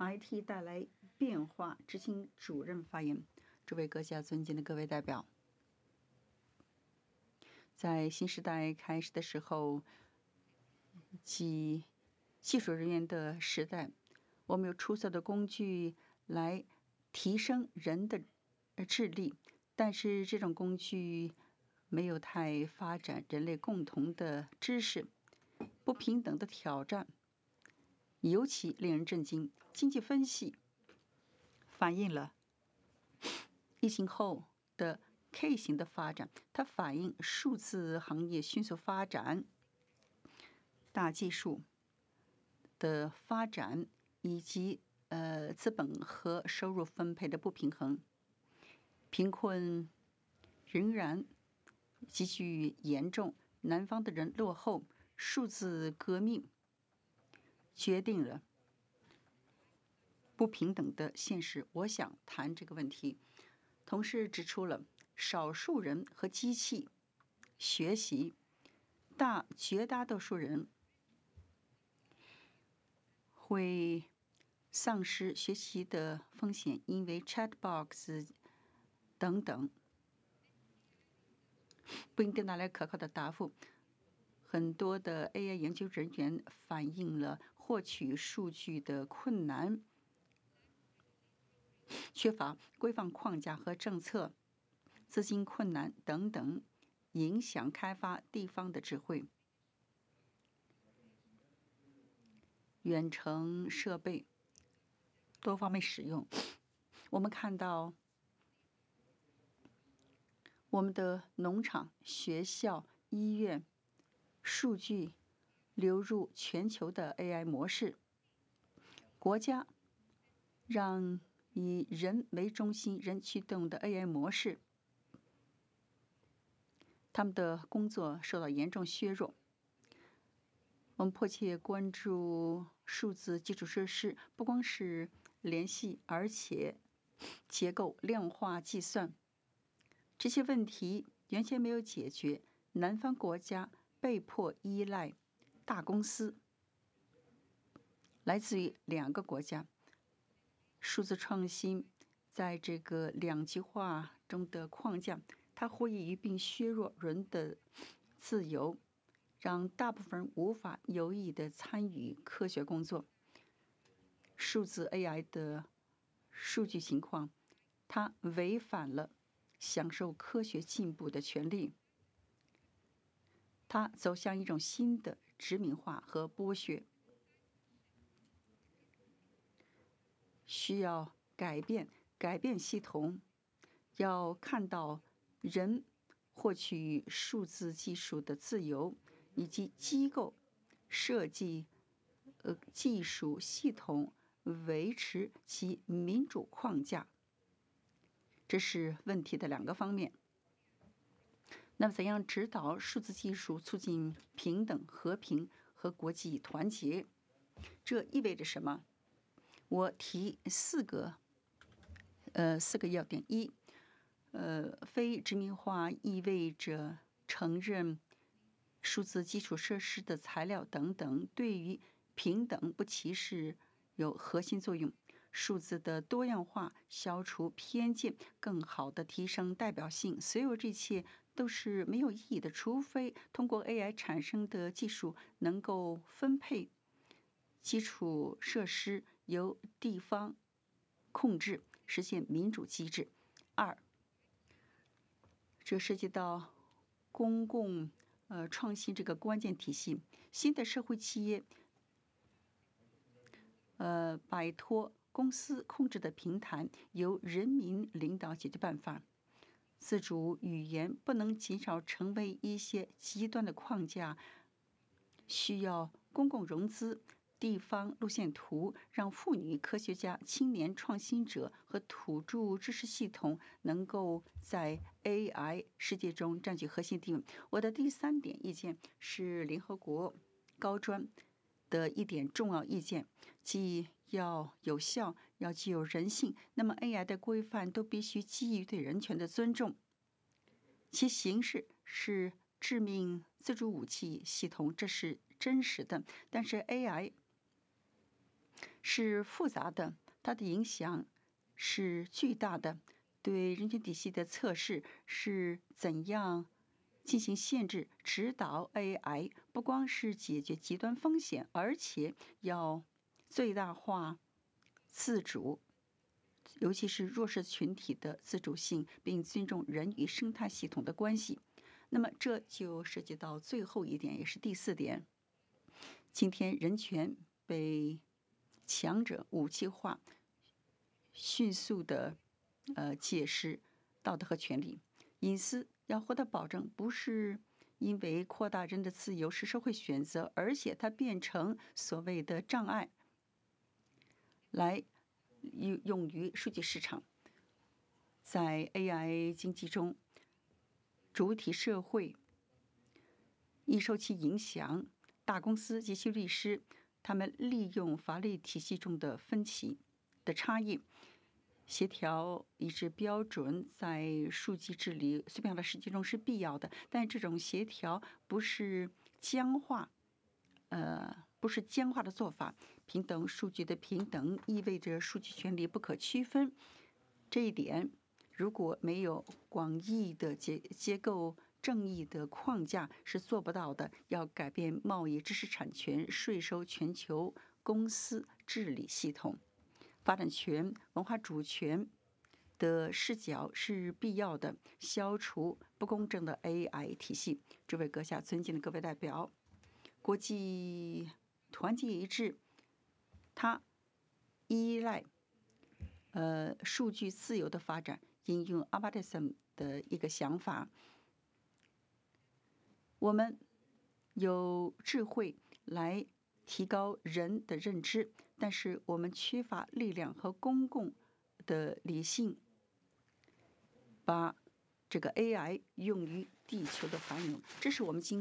IT 带来变化执行主任发言。诸位阁下，尊敬的各位代表，在新时代开始的时候，即技术人员的时代，我们有出色的工具来提升人的智力，但是这种工具没有太发展人类共同的知识，不平等的挑战尤其令人震惊。经济分析反映了疫情后的 K 型的发展，它反映数字行业迅速发展、大技术的发展以及资本和收入分配的不平衡，贫困仍然极具严重，南方的人落后，数字革命决定了不平等的现实。我想谈这个问题，同时指出了少数人和机器学习，绝大多数人会丧失学习的风险，因为 chatbox 等等不一定带来可靠的答复。很多的 AI 研究人员反映了获取数据的困难，缺乏规范框架和政策，资金困难等等，影响开发地方的智慧。远程设备多方面使用，我们看到我们的农场、学校、医院数据流入全球的 AI 模式，国家让以人为中心、人驱动的 AI 模式，他们的工作受到严重削弱。我们迫切关注数字基础设施，不光是联系，而且结构、量化计算这些问题原先没有解决。南方国家被迫依赖大公司，来自于2个国家。数字创新在这个两极化中的框架，它获益于并削弱人的自由，让大部分人无法有意地参与科学工作。数字 AI 的数据情况，它违反了享受科学进步的权利，它走向一种新的殖民化和剥削，需要改变系统，要看到人获取数字技术的自由，以及机构设计技术系统维持其民主框架。这是问题的2个方面。那么怎样指导数字技术促进平等、和平和国际团结？这意味着什么？我提4个要点。一，非殖民化意味着承认数字基础设施的材料等等对于平等不歧视有核心作用。数字的多样化，消除偏见，更好地提升代表性，所有这些都是没有意义的，除非通过 AI 产生的技术能够分配基础设施，由地方控制，实现民主机制。2，这涉及到公共创新这个关键体系，新的社会企业摆脱公司控制的平台，由人民领导解决办法。自主语言不能减少成为一些极端的框架，需要公共融资、地方路线图，让妇女科学家、青年创新者和土著知识系统能够在 AI 世界中占据核心地位。我的第3点意见是联合国高专的一点重要意见，即要有效，要具有人性。那么 AI 的规范都必须基于对人权的尊重，其形式是致命自主武器系统，这是真实的。但是 AI 是复杂的，它的影响是巨大的。对人权体系的测试是怎样进行限制、指导 AI，不光是解决极端风险，而且要最大化自主，尤其是弱势群体的自主性，并尊重人与生态系统的关系。那么这就涉及到最后一点，也是第4点。今天人权被强者武器化，迅速的解释道德和权利。隐私要获得保证，不是因为扩大人的自由是社会选择，而且它变成所谓的障碍，来用于数据市场。在 AI 经济中，主体社会易受其影响，大公司及其律师，他们利用法律体系中的分歧的差异，协调一致标准，在数据治理碎片化的世界中是必要的。但这种协调不是僵化的做法。平等数据的平等意味着数据权利不可区分。这一点如果没有广义的结构正义的框架是做不到的。要改变贸易、知识产权、税收、全球公司治理系统、发展权、文化主权的视角是必要的，消除不公正的 AI 体系。诸位阁下，尊敬的各位代表，国际团结一致，它依赖数据自由的发展。引用阿巴特森的一个想法，我们有智慧来提高人的认知，但是我们缺乏力量和公共的理性，把这个 AI 用于地球的繁荣。这是我们今